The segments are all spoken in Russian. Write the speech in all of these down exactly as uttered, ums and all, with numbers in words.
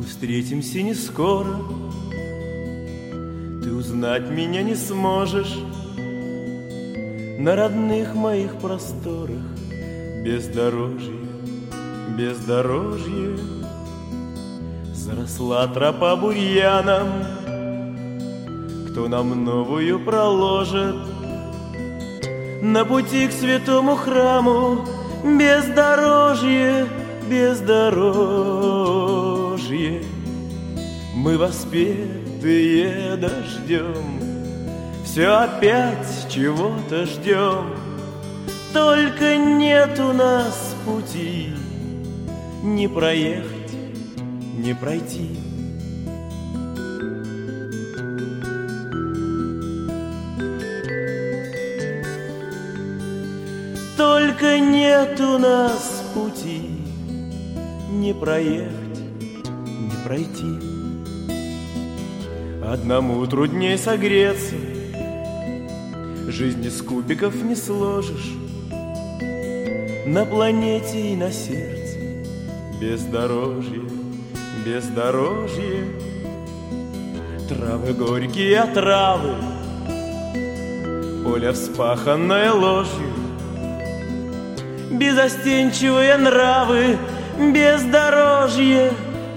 мы встретимся не скоро, ты узнать меня не сможешь на родных моих просторах. Бездорожье, бездорожье, заросла тропа бурьяном, кто нам новую проложит на пути к святому храму? Бездорожье, бездорожье, мы воспетые дождем, все опять чего-то ждем, только нет у нас пути не проехать, не пройти. Только нет у нас пути не проехать, не пройти. Одному труднее согреться, жизнь из кубиков не сложишь, на планете и на сердце. Бездорожье, бездорожье, травы горькие отравы, поле вспаханное ложью, безостенчивые нравы. Бездорожье,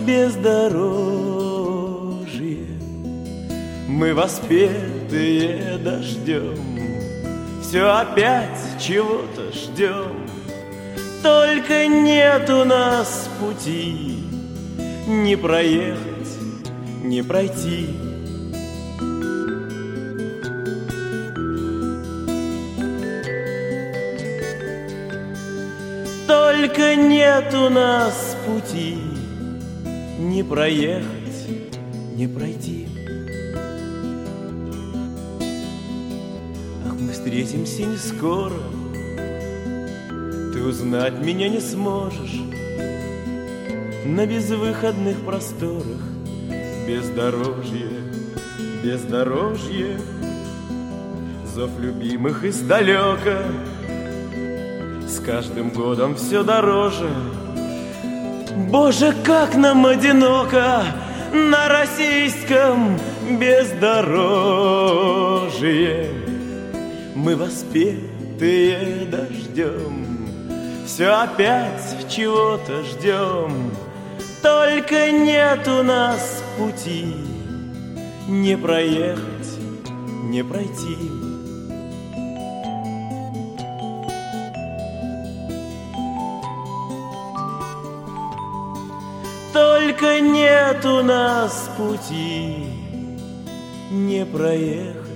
бездорожье, мы воспетые дождем, все опять чего-то ждем, только нет у нас пути не проехать, не пройти. Только нет у нас пути не проехать, не пройти. Ах, мы встретимся не скоро, ты узнать меня не сможешь на безвыходных просторах. Бездорожье, бездорожье, зов любимых издалека с каждым годом все дороже. Боже, как нам одиноко на российском бездорожье. Мы воспетые дождем, все опять чего-то ждем, только нет у нас пути не проехать, не пройти. Только нет у нас пути не проехать,